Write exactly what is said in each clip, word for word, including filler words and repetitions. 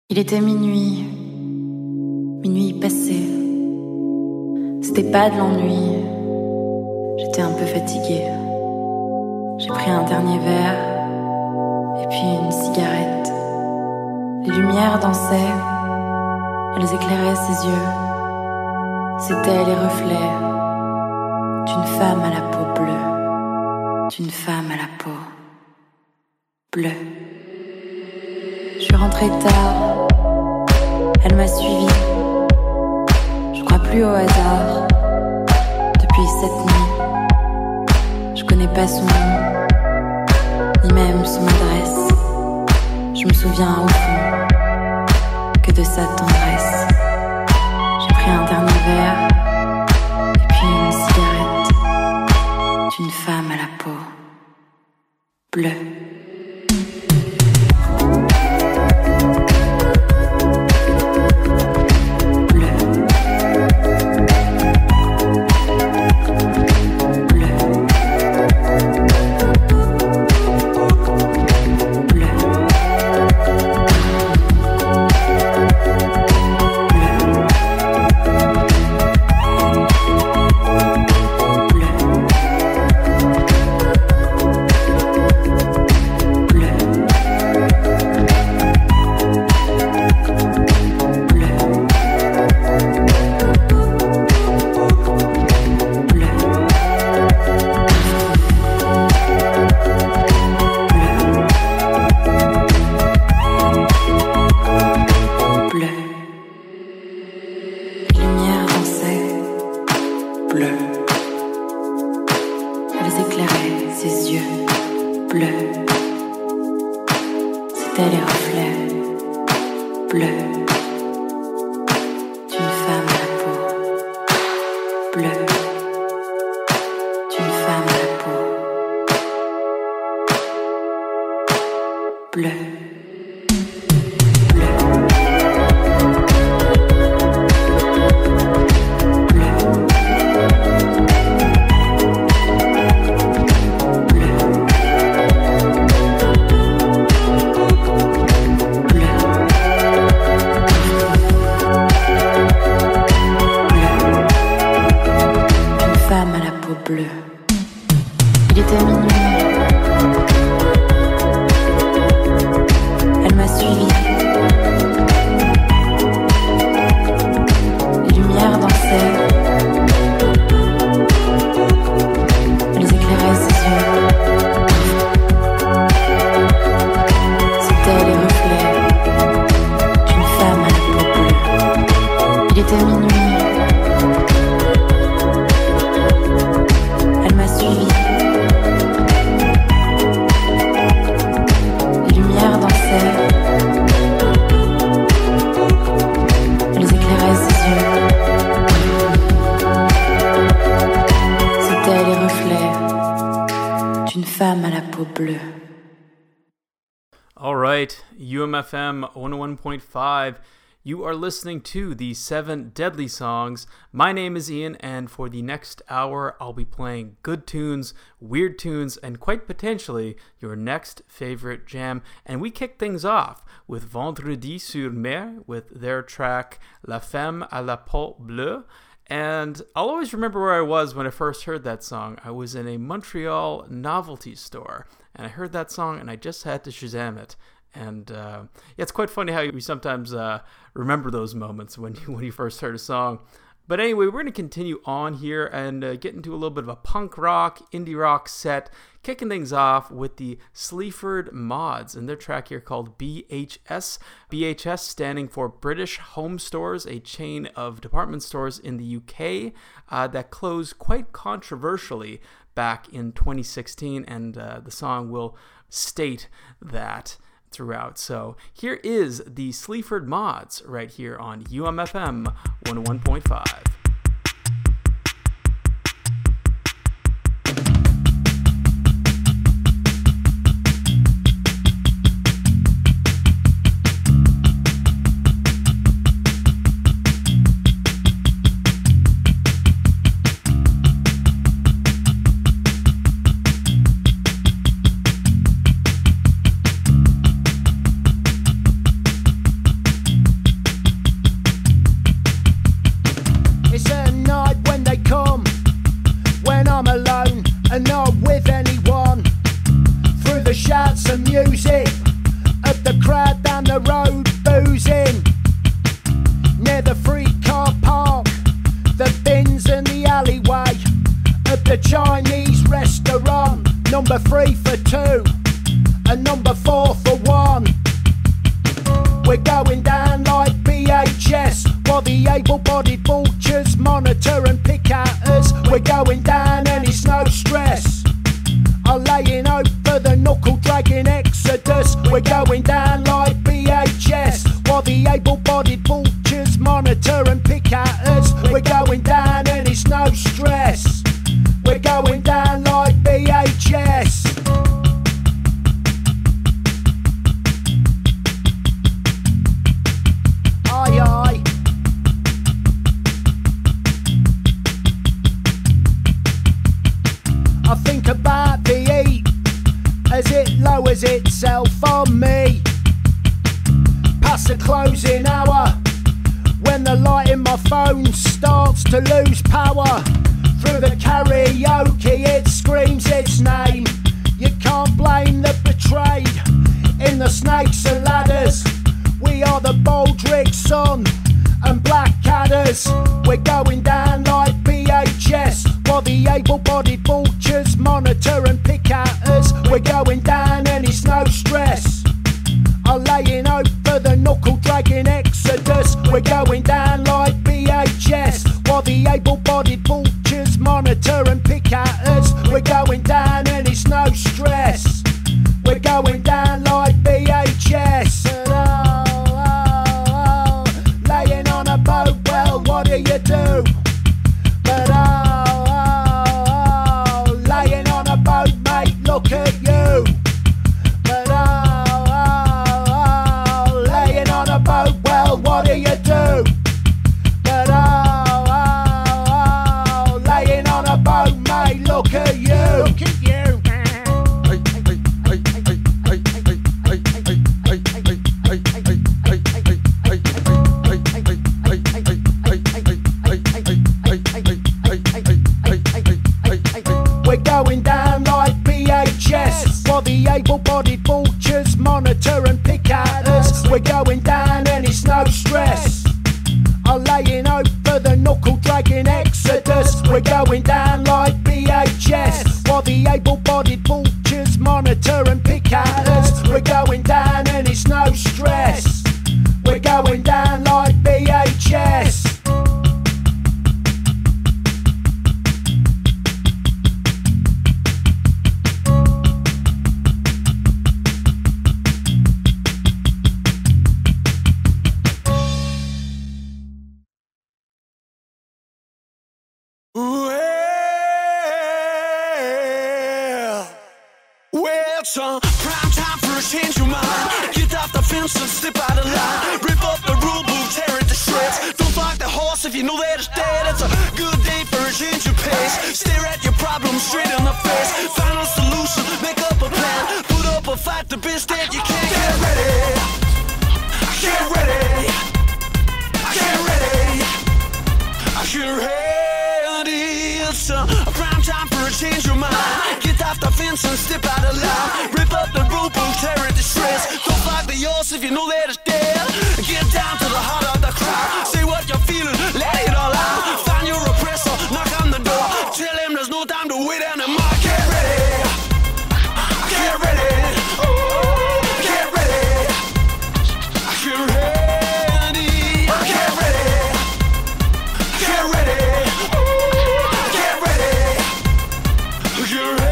Il était minuit, minuit passé. C'était pas de l'ennui, j'étais un peu fatiguée. J'ai pris un dernier verre et puis une cigarette. Les lumières dansaient, elles éclairaient ses yeux. C'étaient les reflets d'une femme à la peau bleue, d'une femme à la peau bleue. Je suis rentrée tard, elle m'a suivie. Je crois plus au hasard. Depuis cette nuit, je connais pas son nom, ni même son adresse. Je me souviens au fond que de sa tendresse. J'ai pris un dernier verre et puis une cigarette d'une femme à la peau bleue. U M F M one oh one point five. You are listening to the Seven Deadly Songs. My name is Ian, and for the next hour, I'll be playing good tunes, weird tunes, and quite potentially your next favorite jam. And we kick things off with Vendredi sur Mer with their track La Femme à la Peau Bleue. And I'll always remember where I was when I first heard that song. I was in a Montreal novelty store, and I heard that song, and I just had to Shazam it. And uh, yeah, it's quite funny how we sometimes uh, remember those moments when you, when you first heard a song. But anyway, we're going to continue on here and uh, get into a little bit of a punk rock, indie rock set, kicking things off with the Sleaford Mods and their track here called B H S. B H S standing for British Home Stores, a chain of department stores in the U K uh, that closed quite controversially back in twenty sixteen, and uh, the song will state that throughout. So here is the Sleaford Mods right here on U M F M one oh one point five. We're going down like V H S, while the able-bodied vultures monitor and pick at us. We're going down and it's no stress. I'm laying over the knuckle-dragging exodus. We're going down like V H S, while the able-bodied vultures monitor and pick at us. We're going down and it's no stress. We're going down like V H S. Aye, aye. I think about the heat as it lowers itself on me past the closing hour, when the light in my phone starts to lose power. Through the karaoke it screams its name. You can't blame the betrayed in the snakes and ladders. We are the Baldrick Sun and Blackadders. We're going down like V H S, while the able-bodied vultures monitor and pick at us. We're going down and it's no stress. I'm laying over the knuckle-dragging exodus. We're going down like V H S, while the able-bodied vultures monitor and pick at us. We're going down and it's no stress. We're going down like V H S. Oh, oh, oh, laying on a boat, well, what do you do? But oh, oh, oh, laying on a boat, mate, look at you. But oh, oh, oh, laying on a boat, well, what do you do? But oh, oh, oh, laying on a boat, mate, look at you. Look at you. We're going down like V H S, while the able-bodied vultures monitor and pick at us. We're going down and it's no stress. I'm laying over the knuckle-dragging exodus. We're going down like V H S, while the able-bodied vultures monitor and pick at us. We're going down and it's no stress. We're going down like V H S. It's a prime time for a change of mind. Get off the fence and step out of line. Rip up the rule book, tear it to shreds. Don't fuck the horse if you know that it's dead. It's a good day for a change of pace. Stare at your problems straight in the face. Find a solution, make up a plan. Put up a fight, the best that you can. Get ready, get ready, get ready, get ready. It's a prime time for a change of mind. Get off the fence and step out of line. Rip up the rule book, tear it to shreds. Don't fight the horse if you know that it's dead. Get down to the heart of the crowd. Say what you're feeling, let it all out. Find your oppressor, knock on the door. Tell him there's no time to wait anymore. Get ready, get ready, get ready, get ready, get ready, get ready, get ready, get ready.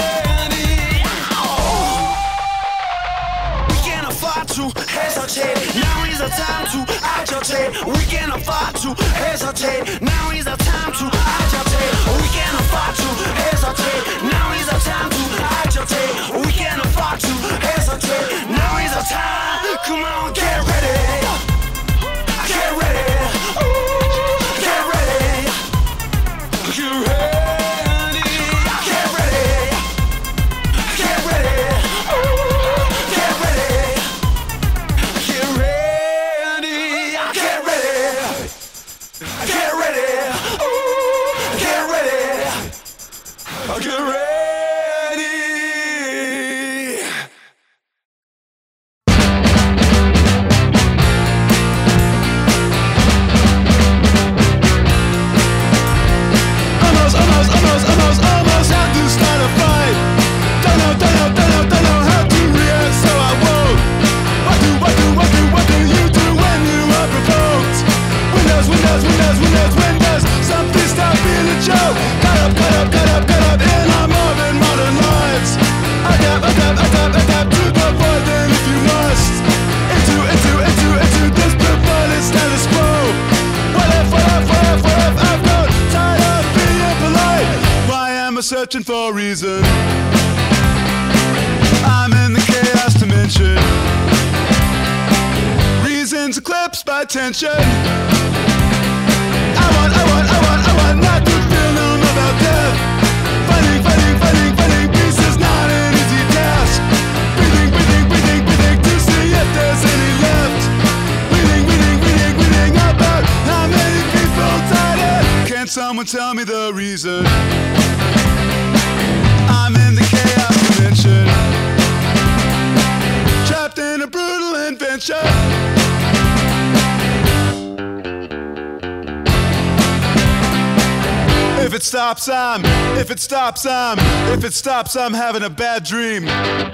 Hesitate, now is the time to agitate. We can't afford to hesitate. Now is the time to agitate. We can't afford to hesitate. Now is the time to agitate. We can't afford to hesitate. Now is the time. Come on, get ready. Get ready. Get ready. Get ready. Get ready. Get ready. Get ready. Get ready, ooh, get ready, get ready. searching for a reason. I'm in the chaos dimension. Reasons eclipsed by tension. I want, I want, I want, I want not to feel known about death. Fighting, fighting, fighting, fighting peace is not an easy task. Breathing, breathing, breathing, breathing to see if there's any left. Reading, reading, reading, reading about how many people died. Can someone tell me the reason? I'm in the chaos dimension, trapped in a brutal invention. If it stops, I'm, if it stops, I'm, if it stops, I'm having a bad dream.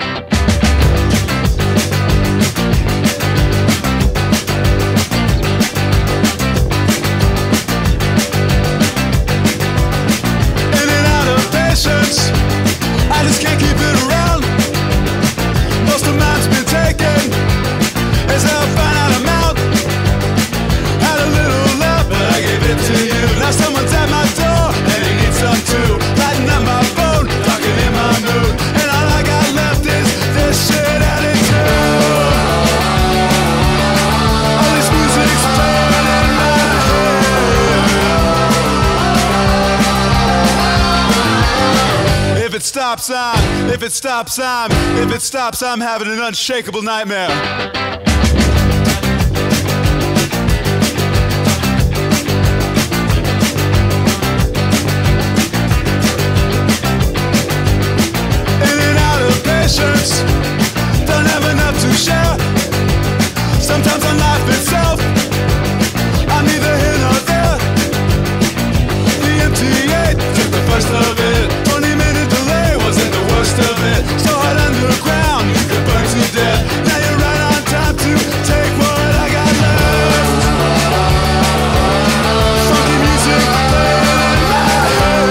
In and out of patience, I just can't keep it around. Most of mine's been taken, as I'll find out I'm out. Had a little left, but I gave it to you. Now someone's at my door, and he needs some too. Lighting up my phone, talking in my mood, and all I got left is this shit attitude. All this music's playing in my head. If it stops, I'm, if it stops, I'm, if it stops, I'm having an unshakable nightmare. Don't have enough to share. Sometimes on life itself, I'm neither here nor there. The M T A took the first of it. Twenty minute delay wasn't the worst of it. So hot underground, you could burn to death. Now you're right on time to take what I got left. Funky music playing in my head.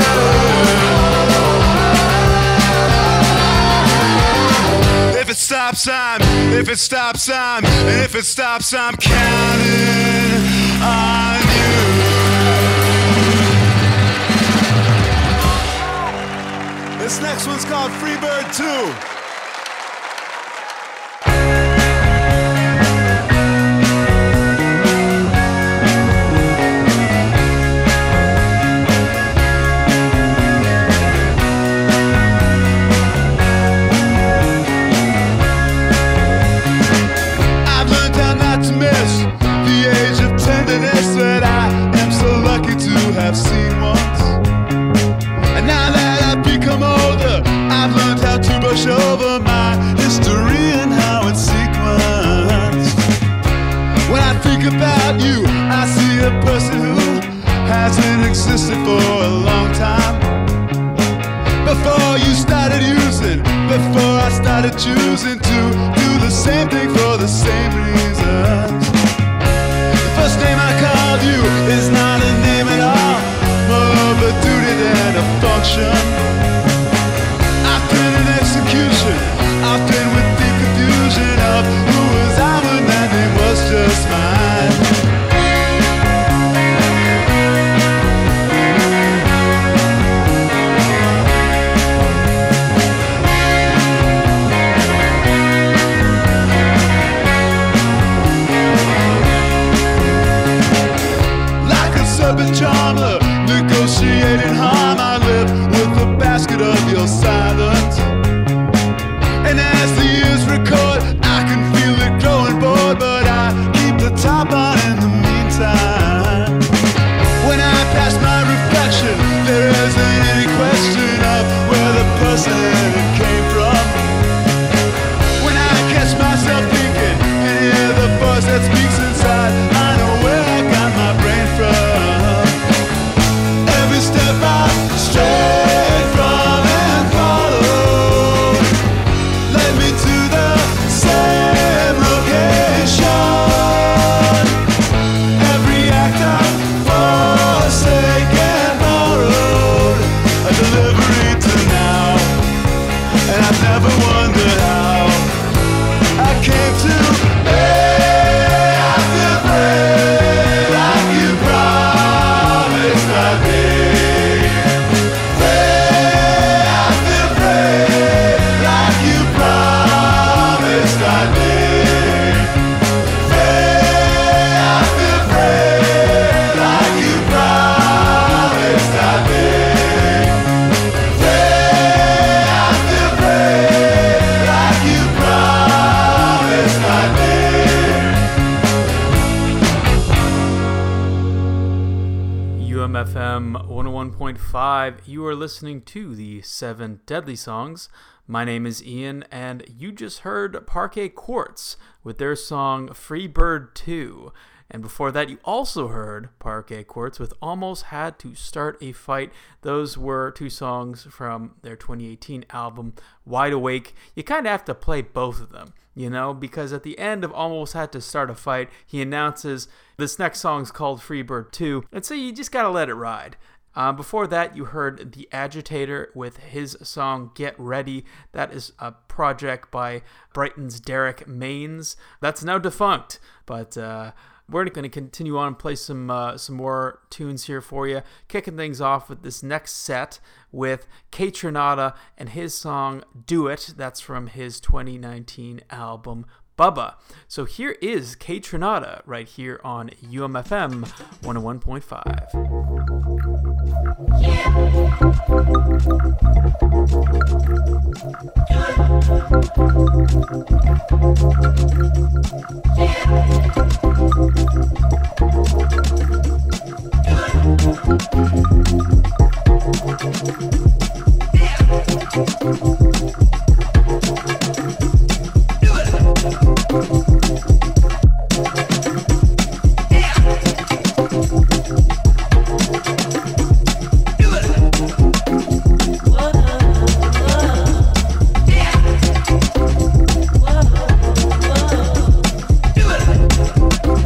If it stops, I'm, if it stops, I'm, and if it stops, I'm counting on you. This next one's called Freebird two. That I am so lucky to have seen once. And now that I've become older, I've learned how to brush over my history and how it's sequenced. When I think about you, I see a person who hasn't existed for a long time. Before you started using, before I started choosing to do the same thing for the same reasons. First name I called you is not a name at all, more of a duty than a function. I've been in execution, I've been with the confusion of who was I when that name was just mine. Serpent charmer, negotiating harm. I live with the basket of your silence. And as the years record, I can feel it growing bored, but I keep the top on in the meantime. When I pass my reflection, there isn't any question of where the person came from. When I catch myself thinking and hear the voice that speaks inside, I know where I got my brain from. M F M one oh one point five. You are listening to the Seven Deadly Songs. My name is Ian, and you just heard Parquet Courts with their song Freebird two. And before that, you also heard Parquet Courts with Almost Had to Start a Fight. Those were two songs from their twenty eighteen album, Wide Awake. You kind of have to play both of them, you know, because at the end of Almost Had to Start a Fight, he announces this next song's called Freebird two, and so you just gotta let it ride. Uh, before that, you heard The Agitator with his song Get Ready. That is a project by Brighton's Derek Maines. That's now defunct, but uh, we're going to continue on and play some uh, some more tunes here for you. Kicking things off with this next set with Kaytranada and his song Do It. That's from his twenty nineteen album Bubba. So here is Kaytranada right here on U M F M one oh one point five. Whoa.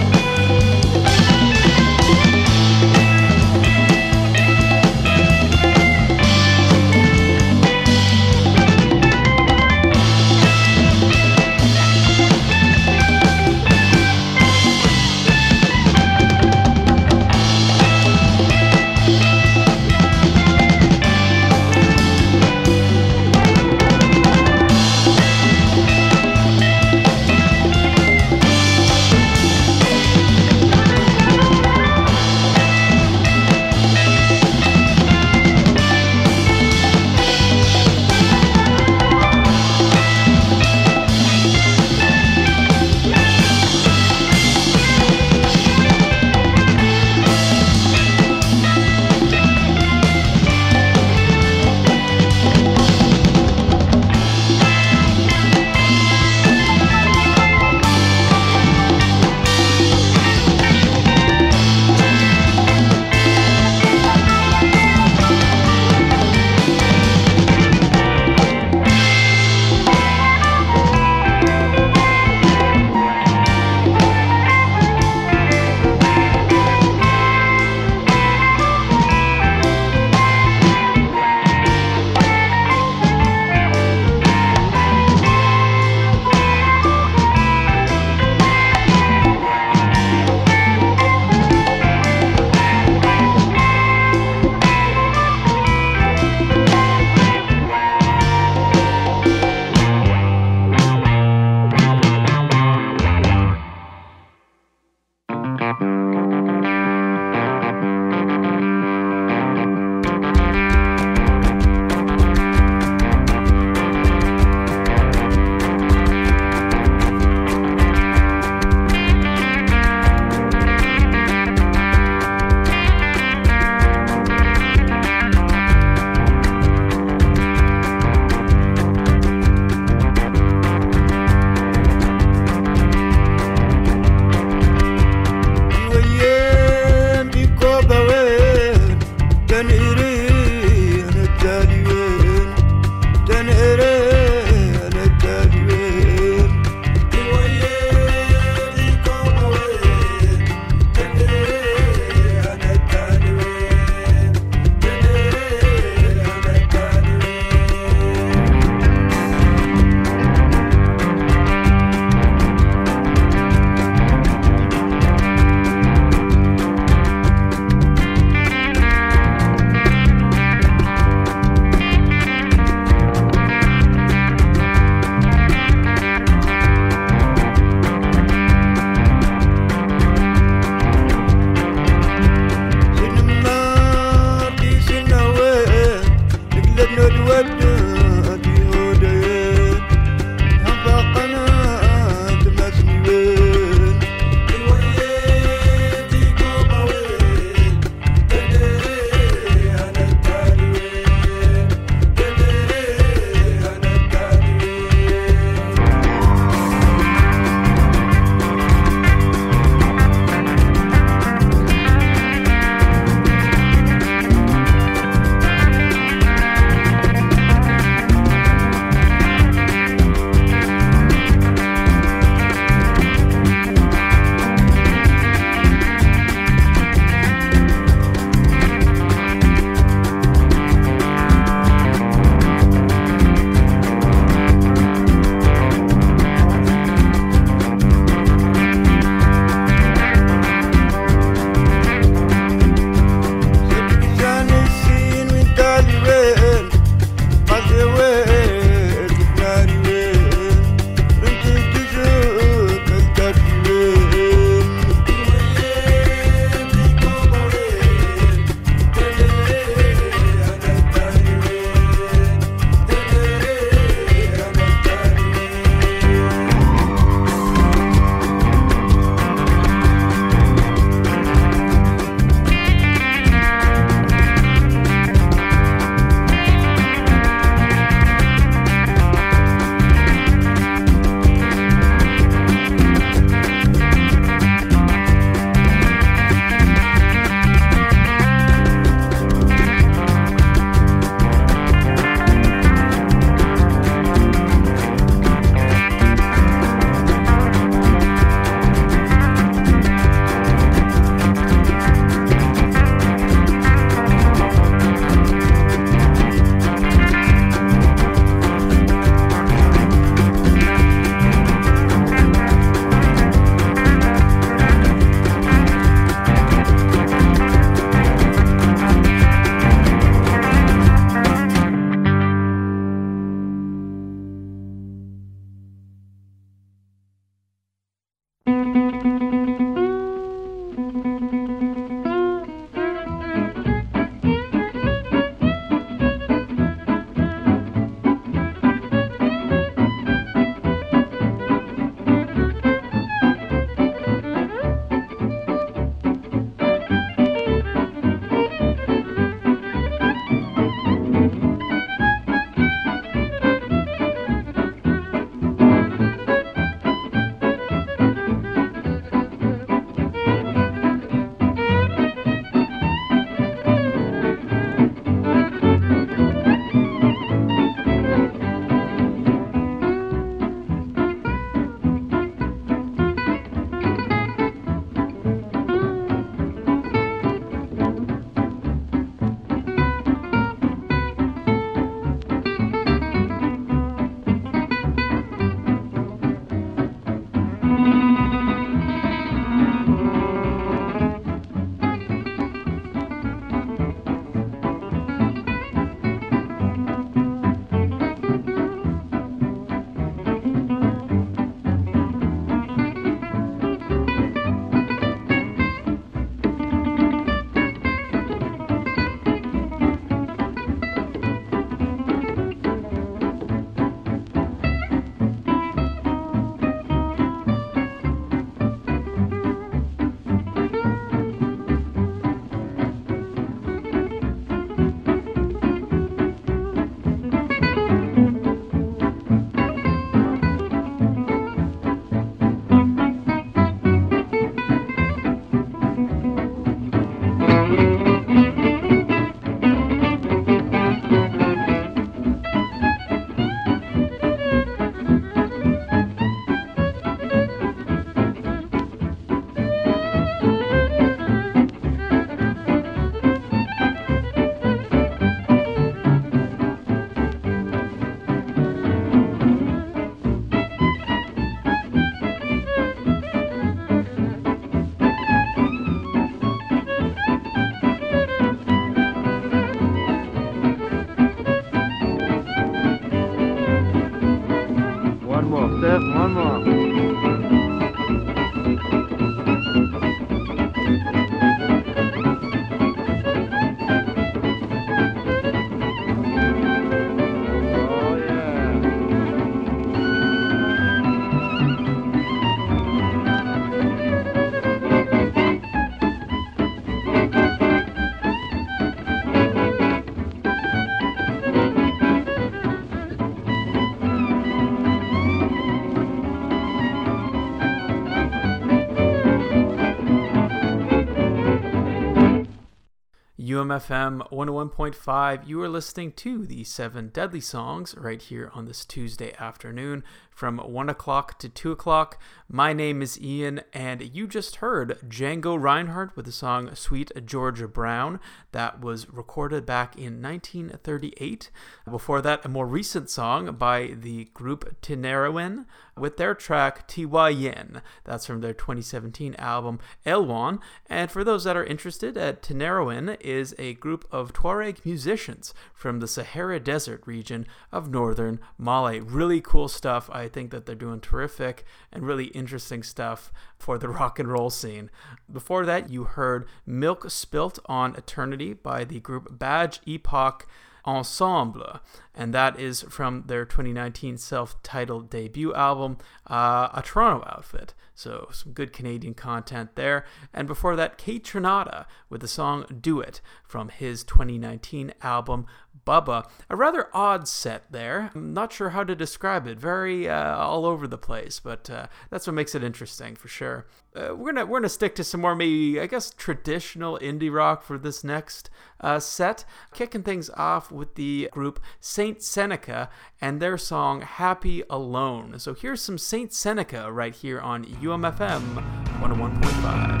M F M one oh one point five. You are listening to the Seven Deadly Songs right here on this Tuesday afternoon from one o'clock to two o'clock. My name is Ian, and you just heard Django Reinhardt with the song Sweet Georgia Brown. That was recorded back in nineteen thirty-eight. Before that, a more recent song by the group Tinariwen with their track Tiwayen. That's from their twenty seventeen album Elwan. And for those that are interested, uh, Tinariwen is a group of Tuareg musicians from the Sahara Desert region of northern Mali. Really cool stuff. I think that they're doing terrific and really interesting stuff for the rock and roll scene. Before that, you heard Milk Spilt on Eternity by the group Badge Epoch Ensemble, and that is from their twenty nineteen self-titled debut album, uh, a Toronto outfit. So some good Canadian content there. And before that, Kate Trinata with the song Do It from his twenty nineteen album Bubba. A rather odd set there. I'm not sure how to describe it. Very uh, all over the place, but uh, that's what makes it interesting for sure. Uh, we're gonna we're gonna stick to some more maybe I guess traditional indie rock for this next uh, set. Kicking things off with the group Saint Seneca and their song Happy Alone. So here's some Saint Seneca right here on U M F M one oh one point five.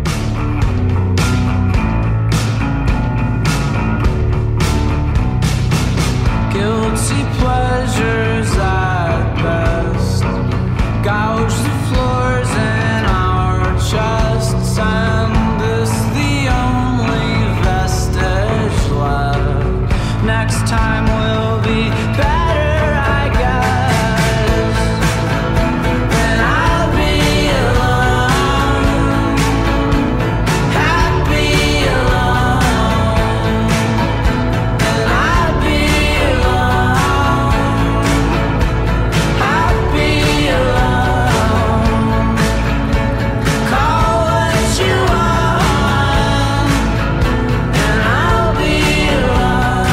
Guilty pleasures at best gouge the floors in our chests, and this the only vestige left. Next time will be better, I guess, and I'll be alone, happy alone, and I'll be alone, happy alone. Call what you want, and I'll be alone.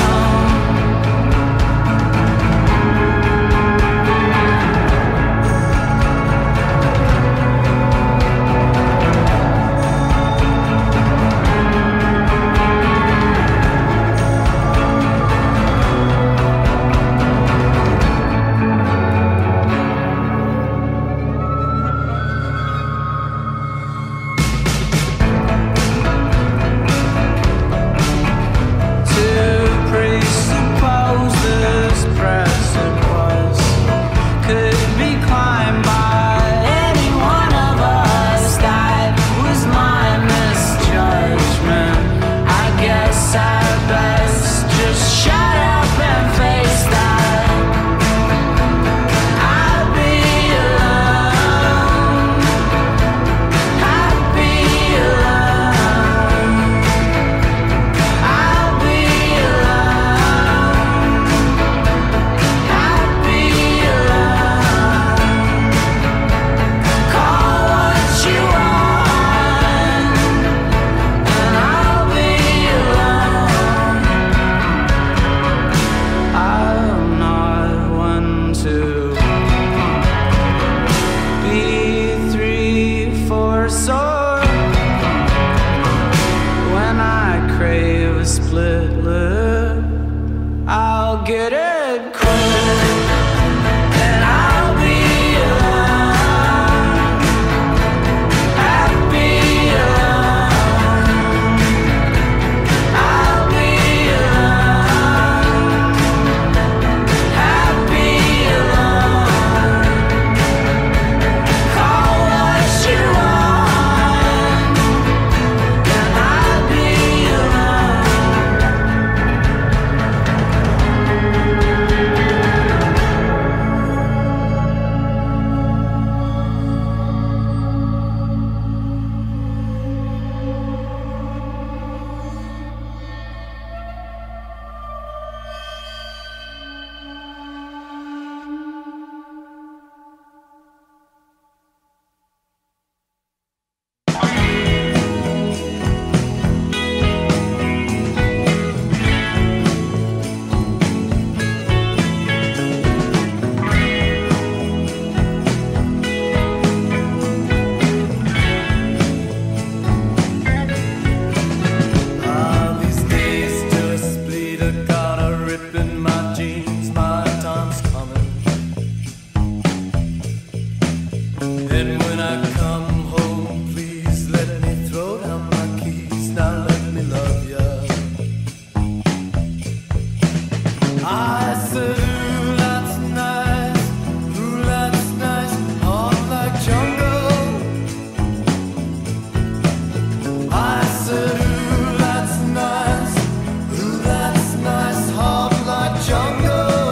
To presuppose this precipice could be climbed by any one of us, that was my misjudgment. I guess I best just shut up and face that. I'll be alone, happy alone. I'll be alone, happy alone. Call what you want, and I'll be alone. I'm not one to be three, four sore. When I crave a split lip, I'll get it quick, and I'll be alone, happy alone. I'll be alone, happy alone. Call what you want, and I'll be alone. ripping my jeans, my time's coming. And when I come home, please let me throw down my keys. Now let me love ya. I said, ooh, that's nice. Ooh, that's nice. Hard like jungle. I said, ooh, that's nice. Ooh, that's nice. Hard like jungle.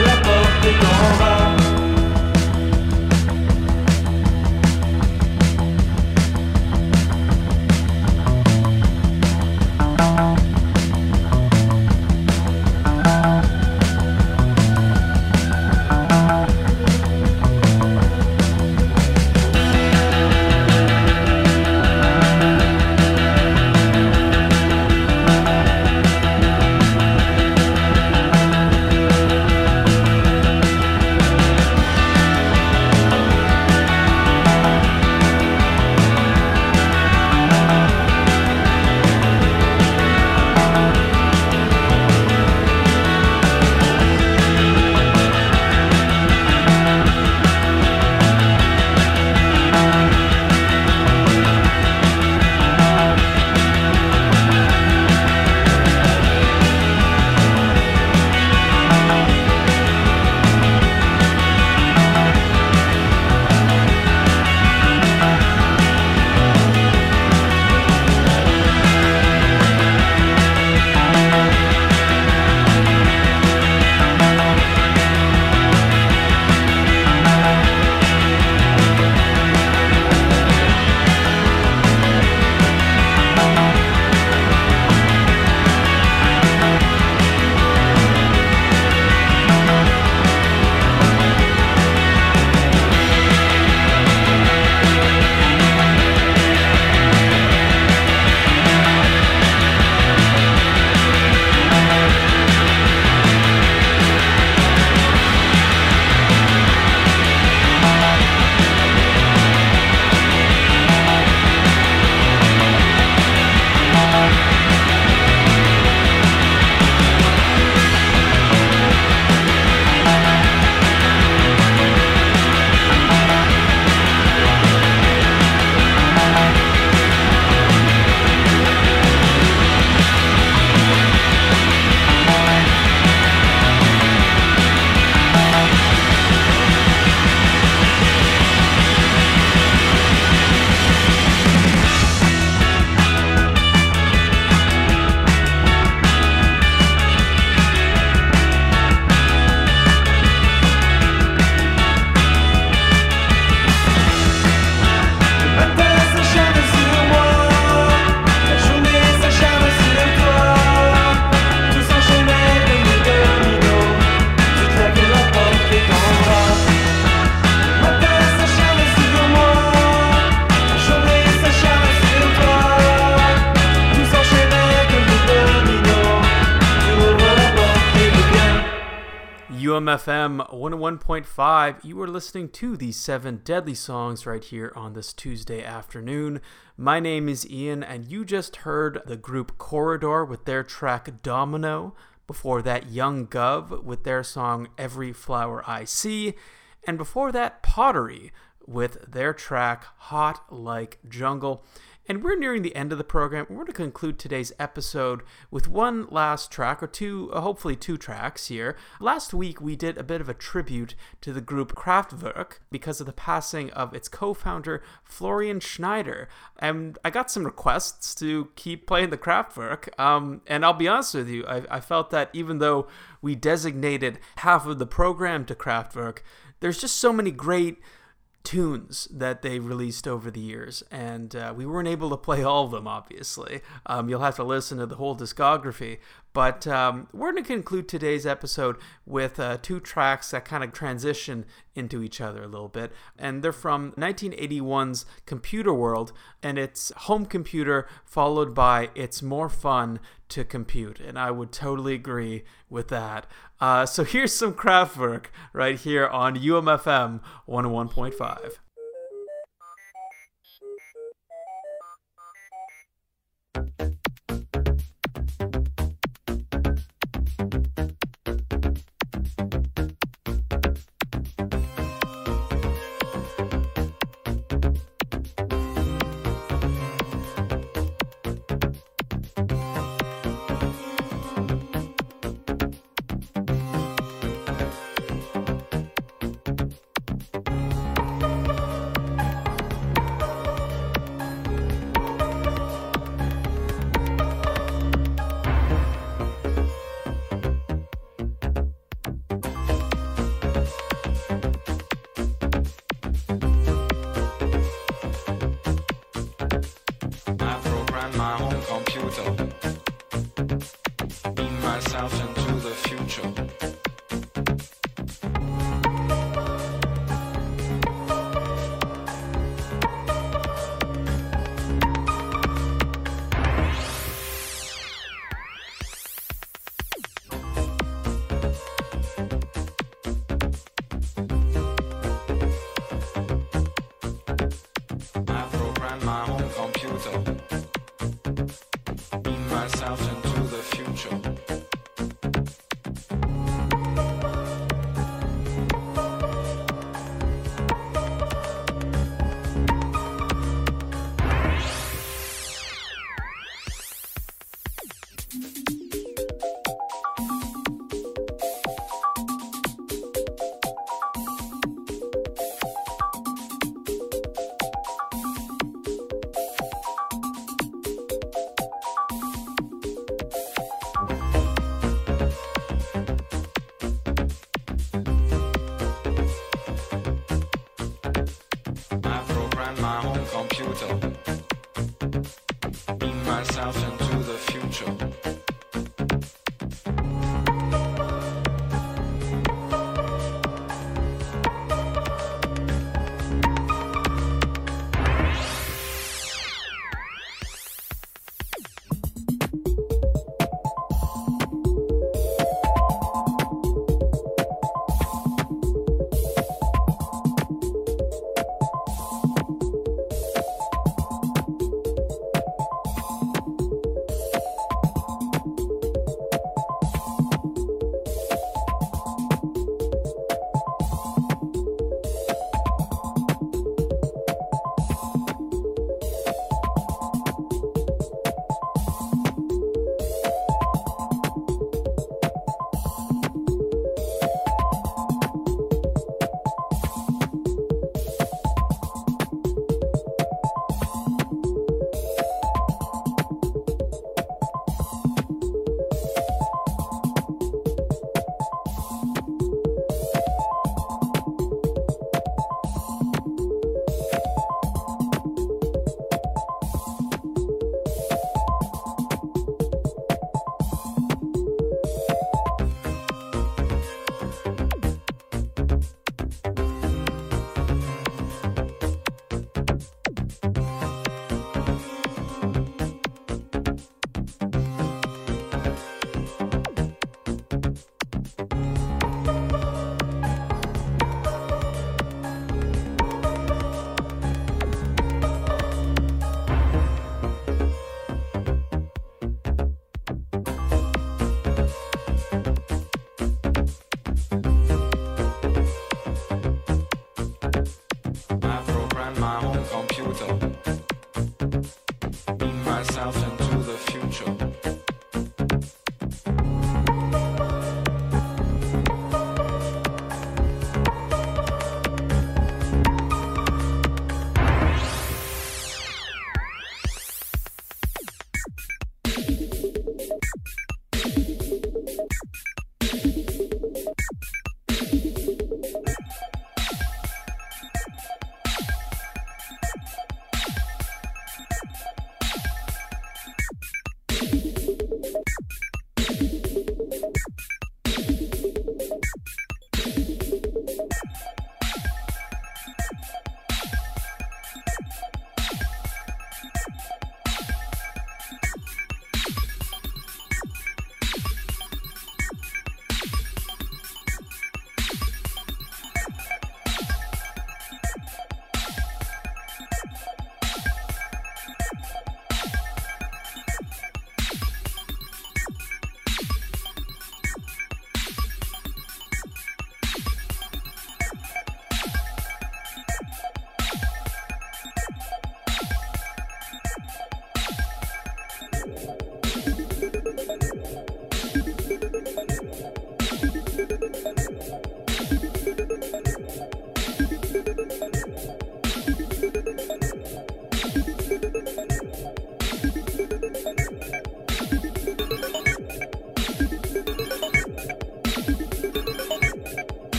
la porte et t'en vas. U M F M one oh one point five, you are listening to the seven Deadly Songs right here on this Tuesday afternoon. My name is Ian, and you just heard the group Corridor with their track Domino. Before that, Young Gov with their song Every Flower I See. And before that, Pottery with their track Hot Like Jungle. And we're nearing the end of the program. We're going to conclude today's episode with one last track, or two, uh, hopefully two tracks here. Last week, we did a bit of a tribute to the group Kraftwerk because of the passing of its co-founder, Florian Schneider. And I got some requests to keep playing the Kraftwerk. Um, and I'll be honest with you, I, I felt that even though we designated half of the program to Kraftwerk, there's just so many great tunes that they released over the years, and uh, we weren't able to play all of them, obviously. Um, you'll have to listen to the whole discography, but um, we're going to conclude today's episode with uh, two tracks that kind of transition into each other a little bit, and they're from nineteen eighty-one's Computer World, and it's Home Computer followed by It's More Fun to Compute, and I would totally agree with that. Uh, so here's some Kraftwerk right here on U M F M one oh one point five.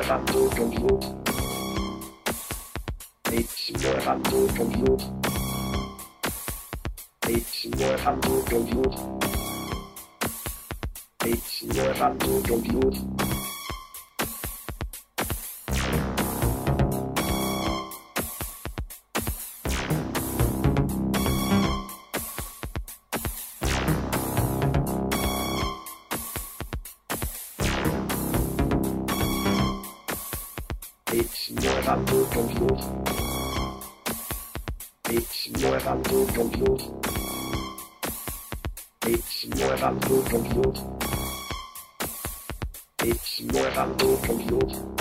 It's more than compute.